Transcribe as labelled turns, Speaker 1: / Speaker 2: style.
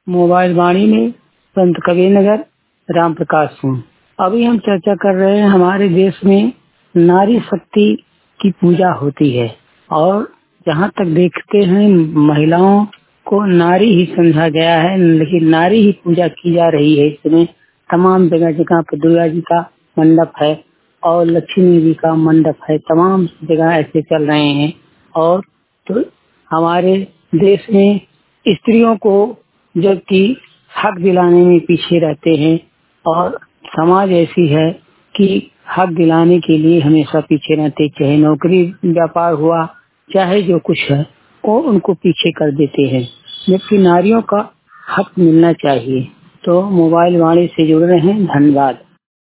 Speaker 1: Mobile वाणी में संत कबीरनगर राम प्रकाश सिंह। अभी हम चर्चा कर रहे हैं हमारे देश में नारी शक्ति की पूजा होती है और जहाँ तक देखते हैं महिलाओं को नारी ही समझा गया है, लेकिन नारी ही पूजा की जा रही है। इसमें तमाम जगह जगह पर दुर्गा जी का मंडप है और लक्ष्मी जी का मंडप है, तमाम जगह ऐसे चल रहे हैं। और तो हमारे देश में स्त्रियों को जबकि हक दिलाने में पीछे रहते हैं और समाज ऐसी है कि हक दिलाने के लिए हमेशा पीछे रहते, चाहे नौकरी व्यापार हुआ चाहे जो कुछ है वो उनको पीछे कर देते हैं, जबकि नारियों का हक मिलना चाहिए। तो मोबाइल वाणी से जुड़ रहे हैं। धन्यवाद।